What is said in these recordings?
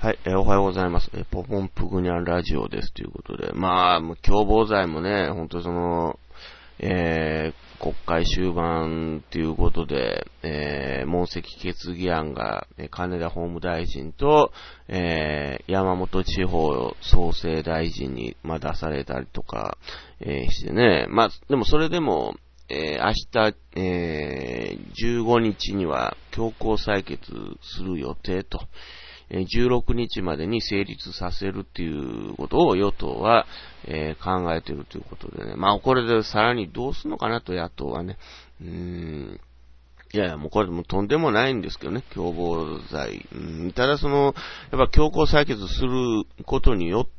はい、おはようございます。ポポンプグニャンラジオですということで、もう共謀罪もね、本当国会終盤ということで、問責決議案が、金田法務大臣と、山本地方創生大臣に、出されたりとか、してね、でもそれでも、明日、15日には強行採決する予定と、16日までに成立させるっていうことを与党は、考えているということでね。これでさらにどうするのかなと野党はね。もうこれもとんでもないんですけどね、共謀罪。ただやっぱ強行採決することによって、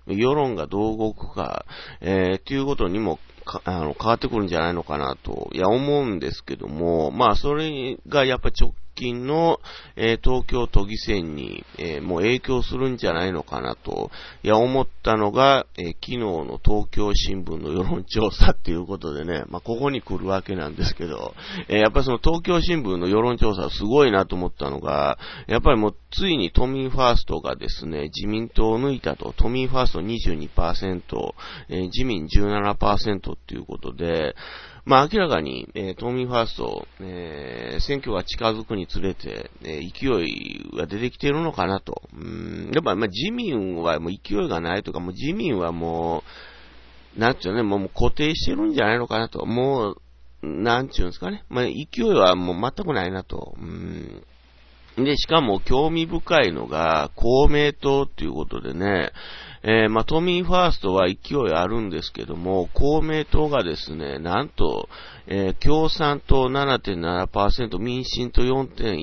世論がどう動くか、っていうことにも変わってくるんじゃないのかなと、思うんですけども、それがやっぱ直近の、東京都議選に、もう影響するんじゃないのかなと、思ったのが、昨日の東京新聞の世論調査っていうことでね、ここに来るわけなんですけど、やっぱり東京新聞の世論調査すごいなと思ったのが、やっぱりもうついに都民ファーストがですね、自民党を抜いたと、都民ファースト 22%、自民 17% っていうことで、明らかに、都民ファースト、選挙が近づくにつれて、勢いが出てきているのかなと。やっぱ自民はもう勢いがないとか、もう自民はもう、なんちゅうね、もう固定してるんじゃないのかなと。もう、なんちゅうんですかね。勢いはもう全くないなと。で、しかも興味深いのが、公明党っていうことでね、都民ファーストは勢いあるんですけども、公明党がですね、なんと、共産党 7.7%、民進党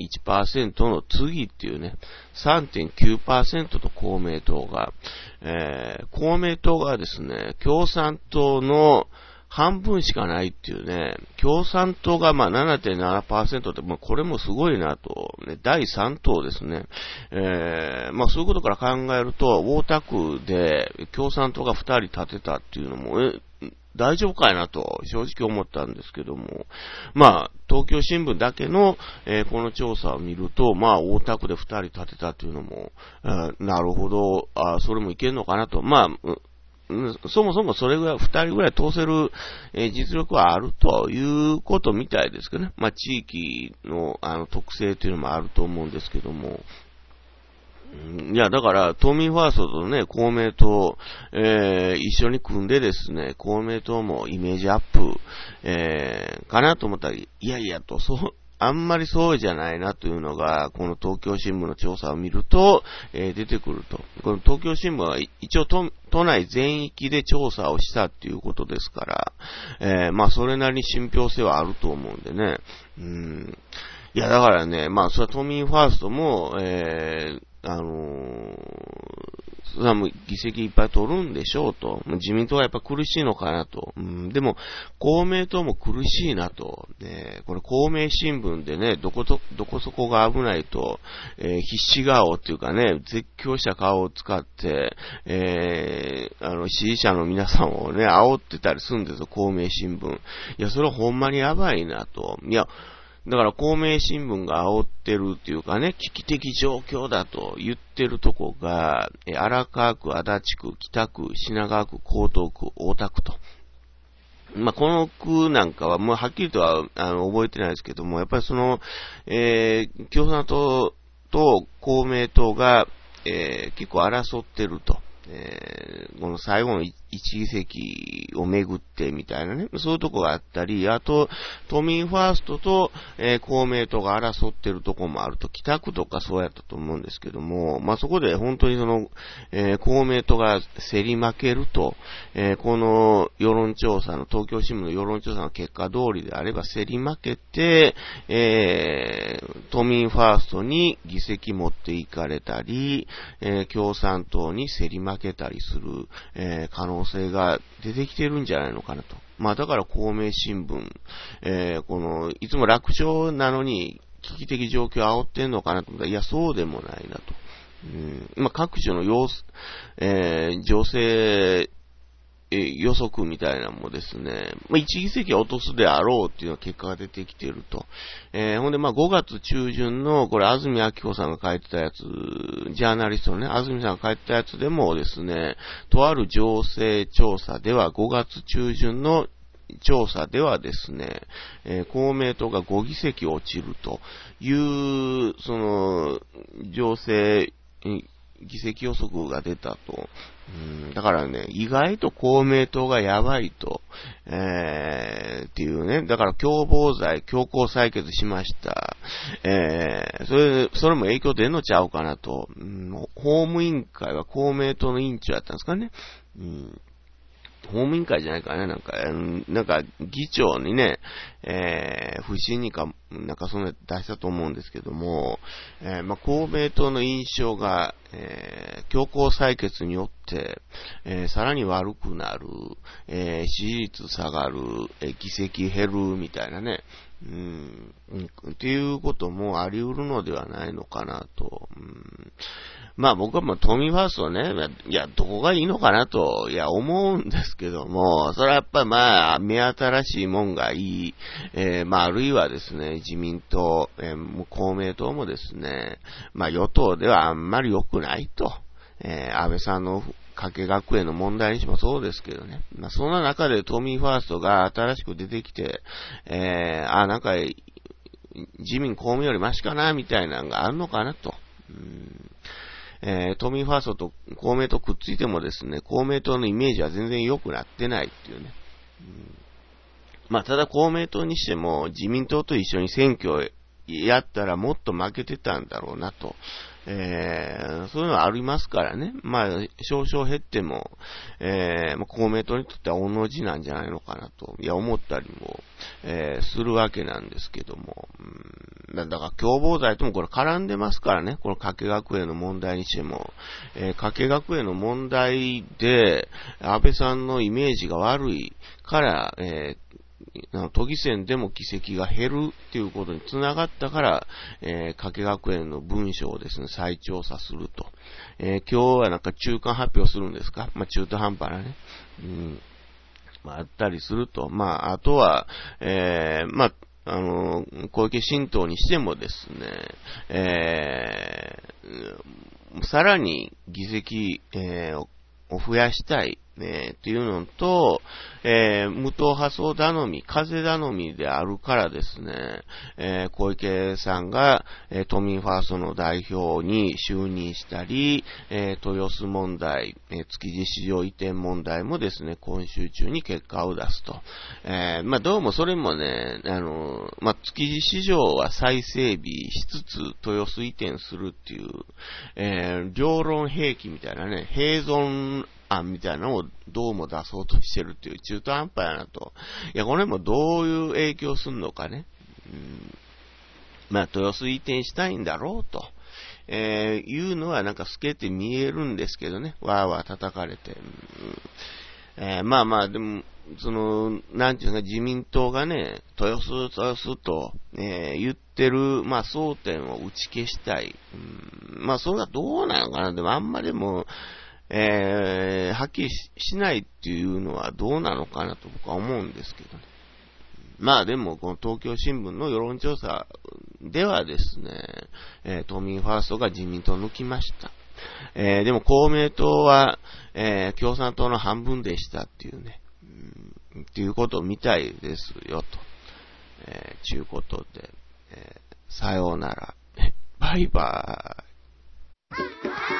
4.1% の次っていうね、3.9% と公明党が、公明党がですね、共産党の半分しかないっていうね、共産党が7.7% って、これもすごいなと、ね、第3党ですね。そういうことから考えると、大田区で共産党が2人立てたっていうのも、大丈夫かいなと正直思ったんですけども、東京新聞だけの、この調査を見ると、大田区で2人立てたっていうのも、なるほど、それもいけんのかなと、そもそもそれぐらい、二人ぐらい通せる、実力はあるということみたいですけどね。地域の、特性というのもあると思うんですけども。だから、都民ファーストとね、公明党、一緒に組んでですね、公明党もイメージアップ、かなと思ったら、あんまりそうじゃないなというのが、この東京新聞の調査を見ると、出てくると。この東京新聞は一応都内全域で調査をしたっていうことですから、それなりに信憑性はあると思うんでね。だからね、それは都民ファーストも、それはもう議席いっぱい取るんでしょうと。自民党はやっぱ苦しいのかなと。でも、公明党も苦しいなと。これ公明新聞でね、どこそこが危ないと、必死顔っていうかね、絶叫した顔を使って、支持者の皆さんをね、煽ってたりするんですよ、公明新聞。それはほんまにやばいなと。だから公明新聞が煽ってるっていうかね、危機的状況だと言ってるとこが、荒川区、足立区、北区、品川区、江東区、大田区と。この区なんかはもうはっきりとは覚えてないですけども、やっぱり共産党と公明党が、結構争ってると。この最後の一議席をめぐってみたいなね、そういうとこがあったり、あと、都民ファーストと、公明党が争ってるとこもあると、北区とかそうやったと思うんですけども、そこで本当に公明党が競り負けると、この世論調査の、東京新聞の世論調査の結果通りであれば競り負けて、都民ファーストに議席持っていかれたり、共産党に競り負けたりする、可能性が出てきてるんじゃないのかなと。だから公明新聞、いつも楽勝なのに危機的状況を煽ってんのかなと思ったら、そうでもないなと。各種の情勢予測みたいなのもですね、1議席落とすであろうっていうの結果が出てきていると。ほんで、5月中旬の、これ、安住明子さんが書いてたやつ、ジャーナリストのね、安住さんが書いてたやつでもですね、とある情勢調査では、5月中旬の調査ではですね、公明党が5議席落ちるという、情勢、議席予測が出たと。だからね、意外と公明党がやばいと、っていうね。だから共謀罪、強行採決しました。それも影響出んのちゃうかなと。法務委員会は公明党の委員長やったんですかね。法務委員会じゃないかね、なんか、議長にね、不信にか、そんな出したと思うんですけども、公明党の印象が、強行採決によって、さらに悪くなる、支持率下がる、議席減るみたいなね、っていうこともあり得るのではないのかなと。僕は都民ファーストね、どこがいいのかなと、思うんですけども、それはやっぱり目新しいもんがいい、あるいはですね、自民党、公明党もですね、与党ではあんまり良くないと、安倍さんの加計学園の問題にしてもそうですけどね。そんな中で都民ファーストが新しく出てきて、自民公明よりマシかな、みたいなのがあるのかなと。都民ファーストと公明党くっついてもですね、公明党のイメージは全然良くなってないっていうね。ただ公明党にしても自民党と一緒に選挙をやったらもっと負けてたんだろうなと。そういうのはありますからね。少々減っても、公明党にとっては同じなんじゃないのかなと、思ったりも、するわけなんですけども。だから共謀罪ともこれ絡んでますからね。この加計学園の問題にしても。加計学園の問題で、安倍さんのイメージが悪いから、都議選でも議席が減るっていうことにつながったから、加計学園の文書をですね、再調査すると。今日は中間発表するんですか？中途半端なね。あったりすると。あとは、小池新党にしてもですね、さらに議席、を増やしたい、っていうのと、無党派層頼み、風頼みであるからですね、小池さんが、都民ファーストの代表に就任したり、豊洲問題、築地市場移転問題もですね、今週中に結果を出すと。どうもそれもね、築地市場は再整備しつつ、豊洲移転するっていう、両論兵器みたいなね、併存案みたいなのをどうも出そうとしてるっていう中途半端やなと。これもどういう影響すんのかね。豊洲移転したいんだろうと。いうのは透けて見えるんですけどね。わーわー叩かれて。でも、なんていうか、自民党がね、豊洲と、言ってる、争点を打ち消したい。それはどうなのかな。でもあんまりも、はっきりしないっていうのはどうなのかなと僕は思うんですけどね。でも、この東京新聞の世論調査ではですね、都民ファーストが自民党を抜きました。でも公明党は、共産党の半分でしたっていうね、っていうことみたいですよと。ちゅうことで、さようなら。バイバーイ。